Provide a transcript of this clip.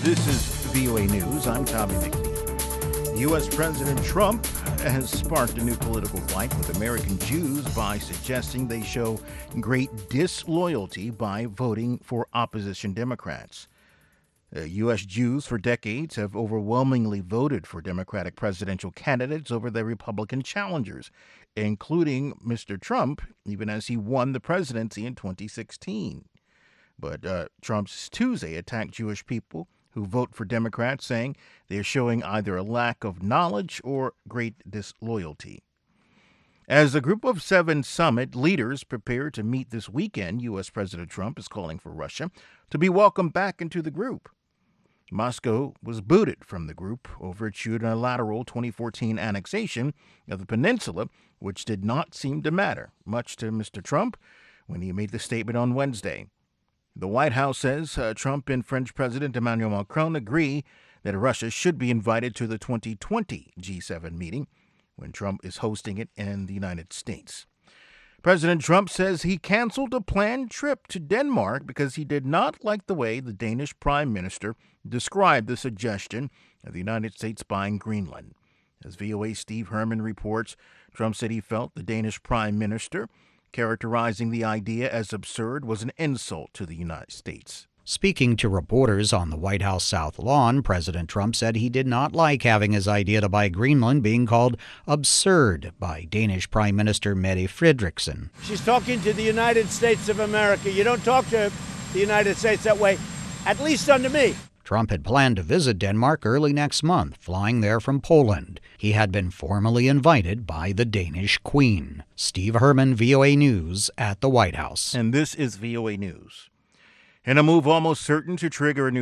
This is VOA News. I'm Tommy McNeil. U.S. President Trump has sparked a new political fight with American Jews by suggesting they show great disloyalty by voting for opposition Democrats. U.S. Jews for decades have overwhelmingly voted for Democratic presidential candidates over their Republican challengers, including Mr. Trump, even as he won the presidency in 2016. But Trump's Tuesday attacked Jewish people who vote for Democrats, saying they're showing either a lack of knowledge or great disloyalty. As a Group of Seven summit leaders prepare to meet this weekend, U.S. President Trump is calling for Russia to be welcomed back into the group. Moscow was booted from the group over its unilateral 2014 annexation of the peninsula, which did not seem to matter much to Mr. Trump when he made the statement on Wednesday. The White House says Trump and French President Emmanuel Macron agree that Russia should be invited to the 2020 G7 meeting when Trump is hosting it in the United States. President Trump says he canceled a planned trip to Denmark because he did not like the way the Danish Prime Minister described the suggestion of the United States buying Greenland. As VOA's Steve Herman reports, Trump said he felt the Danish Prime Minister characterizing the idea as absurd was an insult to the United States. Speaking to reporters on the White House South Lawn, President Trump said he did not like having his idea to buy Greenland being called absurd by Danish Prime Minister Mette Frederiksen. She's talking to the United States of America. You don't talk to the United States that way, at least under me. Trump had planned to visit Denmark early next month, flying there from Poland. He had been formally invited by the Danish Queen. Steve Herman, VOA News at the White House. And this is VOA News. In a move almost certain to trigger a new